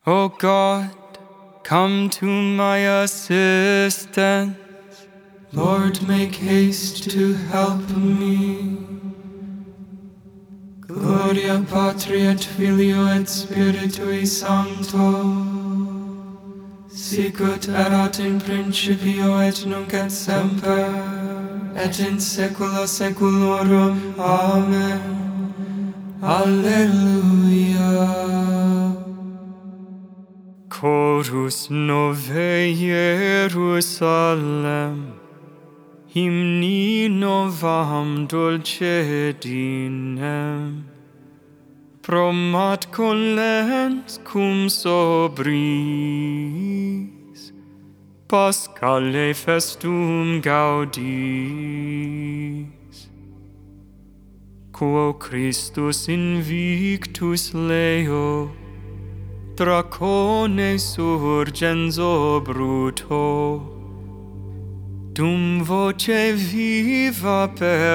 O God, come to my assistance. Lord, make haste to help me. Gloria Patri et Filio et Spiritui Sancto, sicut erat in principio et nunc et semper, et in saecula saeculorum. Amen. Alleluia. Chorus Novae Jerusalem, hymni novam dulcedinem, promat collens cum sobris, Paschale festum gaudis. Quo Christus invictus leo, Dracones urgens obruto, dum voce viva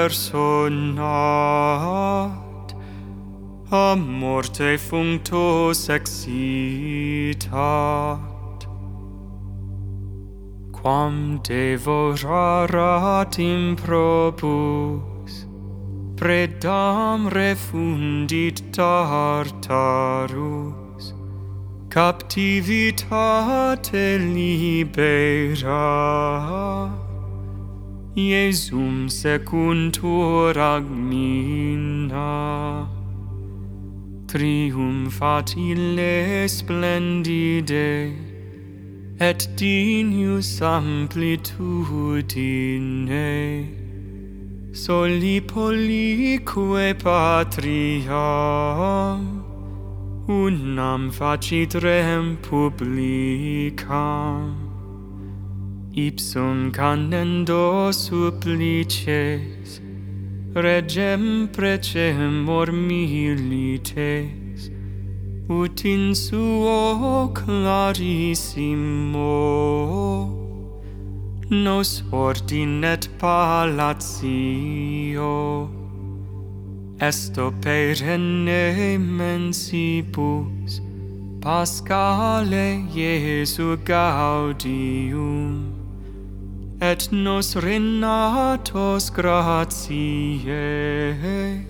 personat, a morte functus exitat. Quam devorarat improbus, predam refundit Tartarus, captivitate libera, Iesum secuntur agmina. Triumphat ille splendide, et dignus amplitudine, soli polique patriam, unam facit rem publicam, ipsum canendo supplices, regem precemur milites, ut in suo clarissimo nos ordinet palatio. Esto perenne mensibus, Paschale Iesu gaudium, et nos renatos gratiae,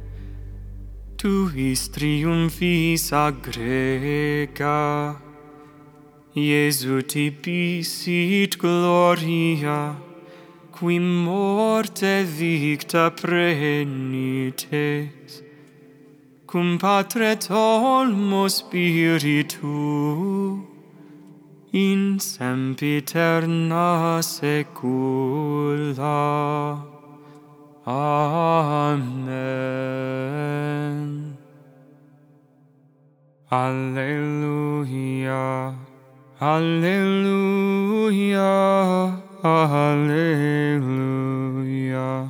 tuis triumphis aggrega, Iesu tibi sit gloria, qui morte victa prenites, cum Patre Olmo Spiritu, in sempiterna saecula. Amen. Alleluia. Alleluia. Alleluia.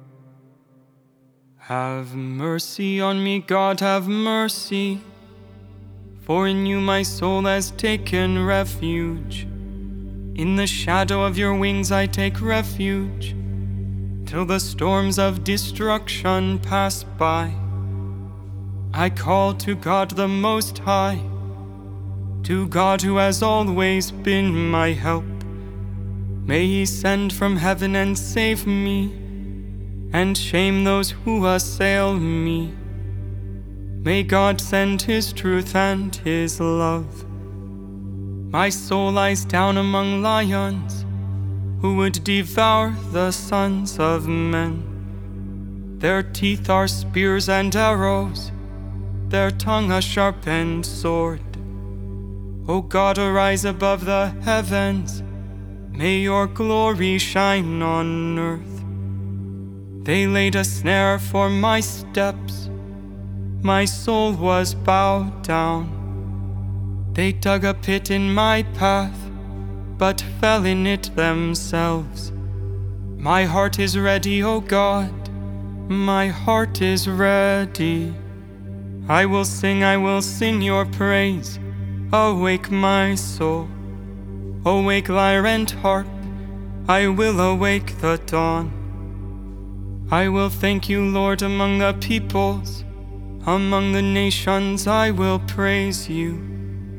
Have mercy on me, God, have mercy, for in you my soul has taken refuge. In the shadow of your wings I take refuge, till the storms of destruction pass by. I call to God the Most High, to God who has always been my help. May he send from heaven and save me, and shame those who assail me. May God send his truth and his love. My soul lies down among lions, who would devour the sons of men. Their teeth are spears and arrows, their tongue a sharpened sword. O God, arise above the heavens, may your glory shine on earth. They laid a snare for my steps, my soul was bowed down. They dug a pit in my path, but fell in it themselves. My heart is ready, O God, my heart is ready. I will sing your praise. Awake my soul, awake lyre and harp, I will awake the dawn. I will thank you, Lord, among the peoples. Among the nations I will praise you.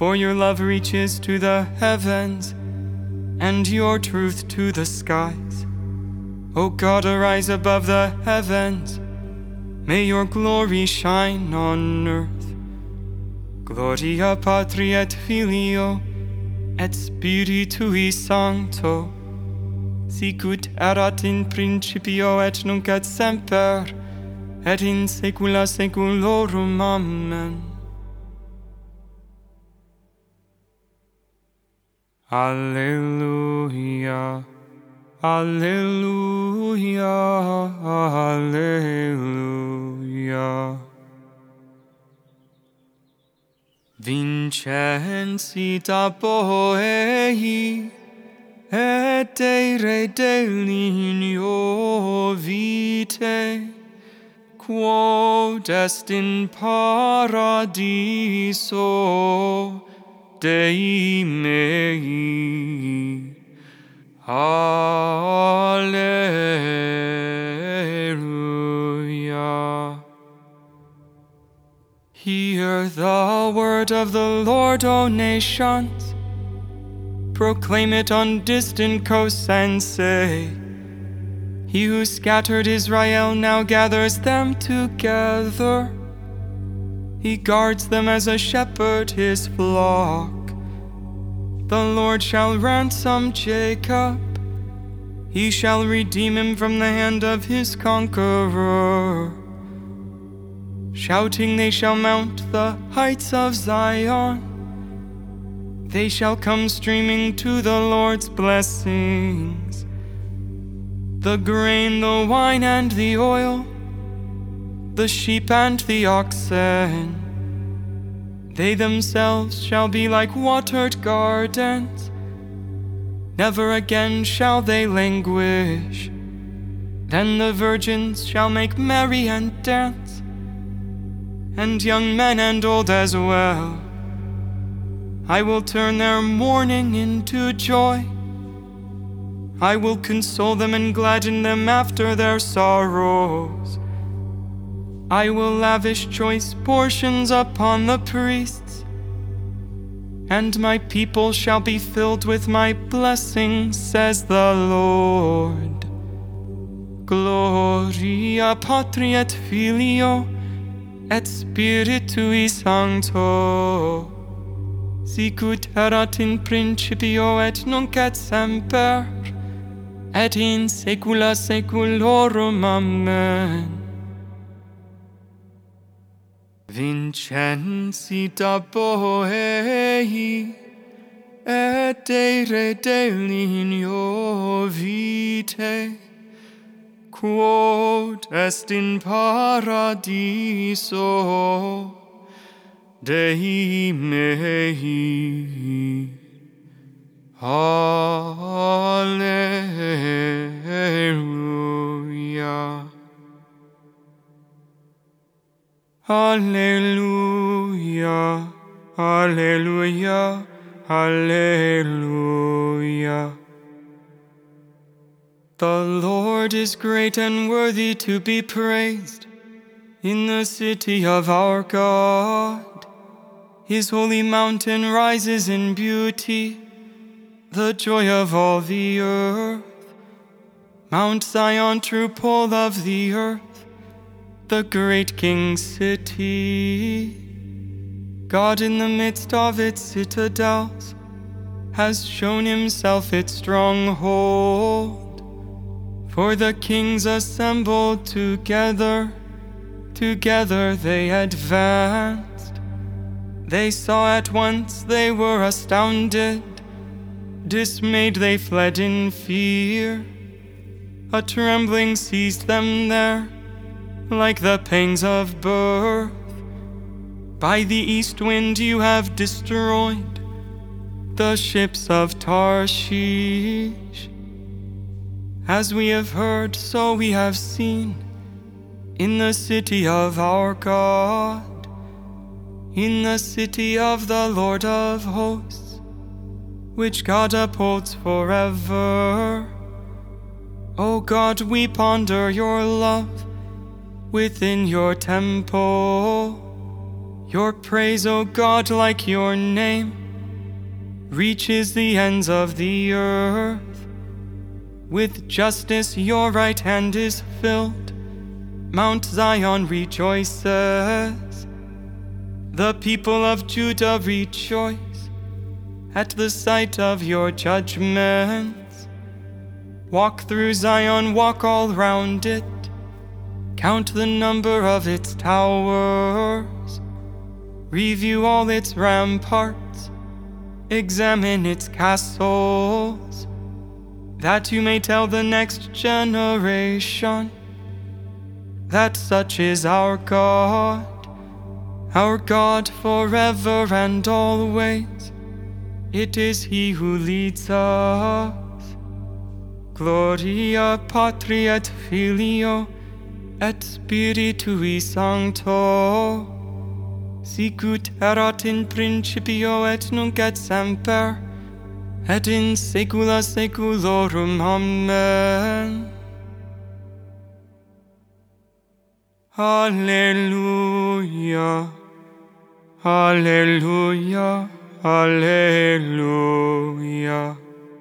For your love reaches to the heavens, and your truth to the skies. O God, arise above the heavens. May your glory shine on earth. Gloria Patri et Filio et Spiritui Sancto, sicut erat in principio et nunc et semper, et in saecula saeculorum. Amen. Alleluia, alleluia, alleluia. Vincensita Boei, et ere delineo vitae, quod est in paradiso Dei mei. Alleluia. Hear the word of the Lord, O nations. Proclaim it on distant coasts and say, He who scattered Israel now gathers them together. He guards them as a shepherd his flock. The Lord shall ransom Jacob. He shall redeem him from the hand of his conqueror. Shouting they shall mount the heights of Zion. They shall come streaming to the Lord's blessings. The grain, the wine, and the oil, the sheep and the oxen. They themselves shall be like watered gardens. Never again shall they languish. Then the virgins shall make merry and dance, and young men and old as well. I will turn their mourning into joy. I will console them and gladden them after their sorrows. I will lavish choice portions upon the priests, and my people shall be filled with my blessings, says the Lord. Gloria Patri et Filio et Spiritui Sancto, sicut erat in principio et nunc et semper, et in saecula saeculorum. Amen. Vincensita Boei, et ere delineo vitae, quod est in paradiso Dei mei. Alleluia. Alleluia, alleluia, alleluia. The Lord is great and worthy to be praised in the city of our God. His holy mountain rises in beauty, the joy of all the earth. Mount Zion, true pole of the earth, the great King's city. God in the midst of its citadels has shown himself its stronghold. For the kings assembled together, together they advanced. They saw at once, they were astounded. Dismayed they fled in fear. A trembling seized them there, like the pangs of birth. By the east wind you have destroyed the ships of Tarshish. As we have heard, so we have seen in the city of our God, in the city of the Lord of hosts, which God upholds forever. O God, we ponder your love within your temple. Your praise, O God, like your name, reaches the ends of the earth. With justice your right hand is filled. Mount Zion rejoices. The people of Judah rejoice at the sight of your judgments. Walk through Zion, walk all round it. Count the number of its towers. Review all its ramparts. Examine its castles, that you may tell the next generation that such is our God forever and always. It is He who leads us. Gloria Patri et Filio et Spiritui Sancto, sicut erat in principio et nunc et semper, et in saecula saeculorum. Amen. Alleluia, alleluia, alleluia.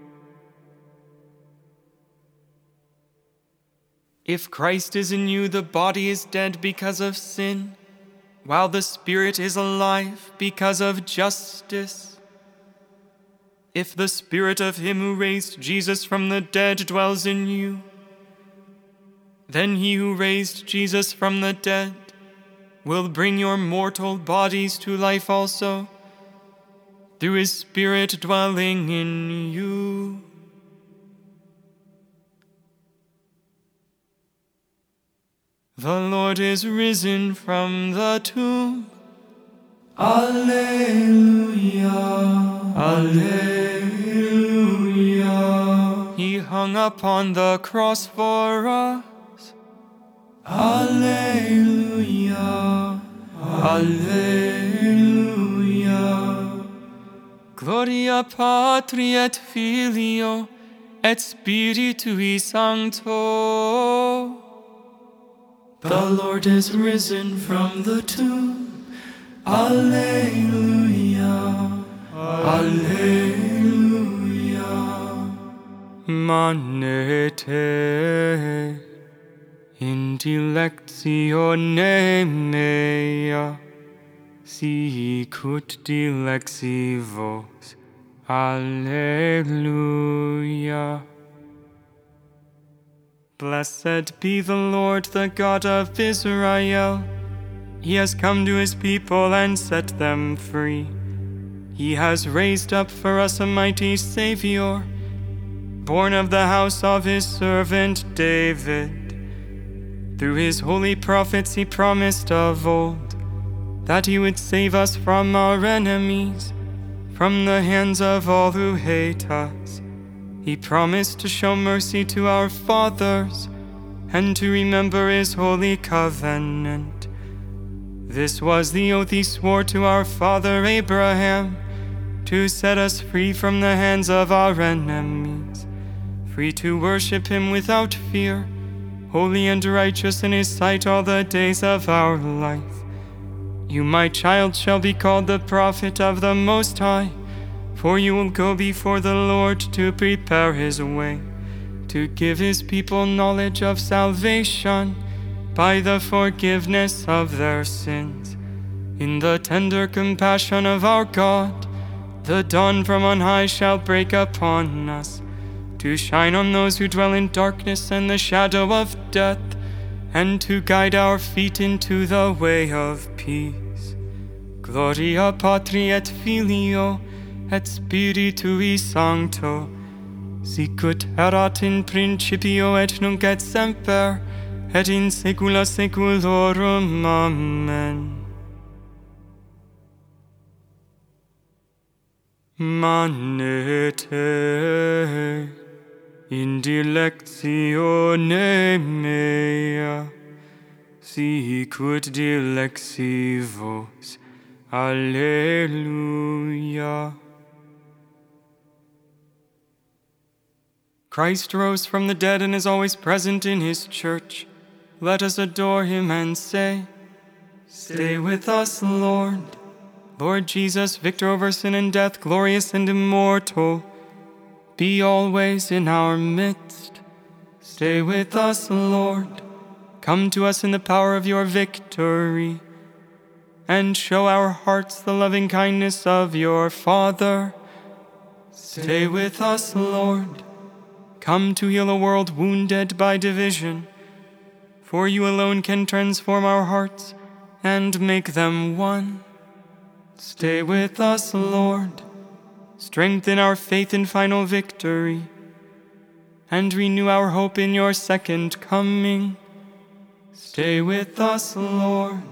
If Christ is in you, the body is dead because of sin, while the Spirit is alive because of justice. If the Spirit of Him who raised Jesus from the dead dwells in you, then He who raised Jesus from the dead will bring your mortal bodies to life also, through His Spirit dwelling in you. The Lord is risen from the tomb. Alleluia, alleluia. He hung upon the cross for us. Alleluia, alleluia. Gloria Patri et Filio et Spiritui Sancto. The Lord is risen from the tomb. Alleluia, alleluia. Manete in dilectione mea, sicut dilexivos. Alleluia. Blessed be the Lord, the God of Israel. He has come to His people and set them free. He has raised up for us a mighty Savior, born of the house of His servant David. Through His holy prophets He promised of old that He would save us from our enemies, from the hands of all who hate us. He promised to show mercy to our fathers and to remember His holy covenant. This was the oath He swore to our father Abraham, to set us free from the hands of our enemies, free to worship Him without fear, holy and righteous in His sight all the days of our life. You, my child, shall be called the prophet of the Most High, for you will go before the Lord to prepare His way, to give His people knowledge of salvation by the forgiveness of their sins. In the tender compassion of our God, the dawn from on high shall break upon us, to shine on those who dwell in darkness and the shadow of death, and to guide our feet into the way of peace. Gloria Patri et Filio et Spiritui Sancto, sicut erat in principio et nunc et semper, et in saecula saeculorum. Amen. Manete in dilectione mea, sicut dilexivos. Alleluia. Christ rose from the dead and is always present in His church. Let us adore Him and say, Stay with us, Lord. Lord Jesus, victor over sin and death, glorious and immortal, be always in our midst. Stay with us, Lord. Come to us in the power of your victory, and show our hearts the loving kindness of your Father. Stay with us, Lord. Come to heal a world wounded by division, for you alone can transform our hearts and make them one. Stay with us, Lord. Strengthen our faith in final victory, and renew our hope in your second coming. Stay with us, Lord.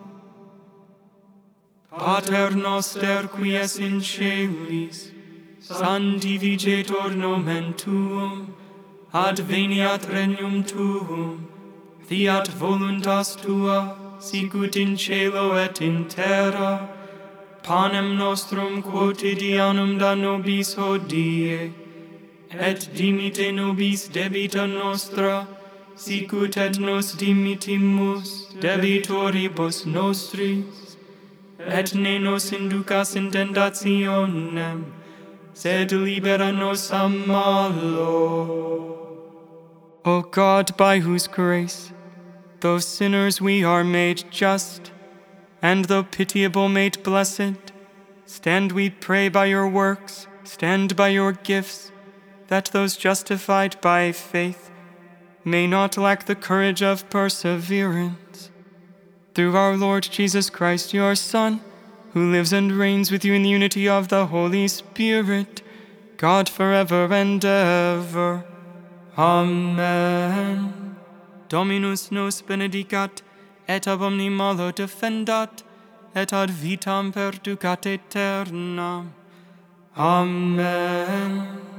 Pater noster qui es in caelis, sanctificetur nomen tuum, adveniat regnum tuum, fiat voluntas tua, sicut in cielo et in terra. Panem nostrum quotidianum da nobis hodie, et dimite nobis debita nostra, sicut et nos dimitimus debitoribus nostris, et ne nos inducas in tentationem, sed libera nos a malo. O God, by whose grace, though sinners we are made just, and though pitiable made blessed, stand we pray by your works, stand by your gifts, that those justified by faith may not lack the courage of perseverance. Through our Lord Jesus Christ, your Son, who lives and reigns with you in the unity of the Holy Spirit, God forever and ever. Amen. Dominus nos benedicat, et ab omni malo defendat, et ad vitam perducat aeternam. Amen.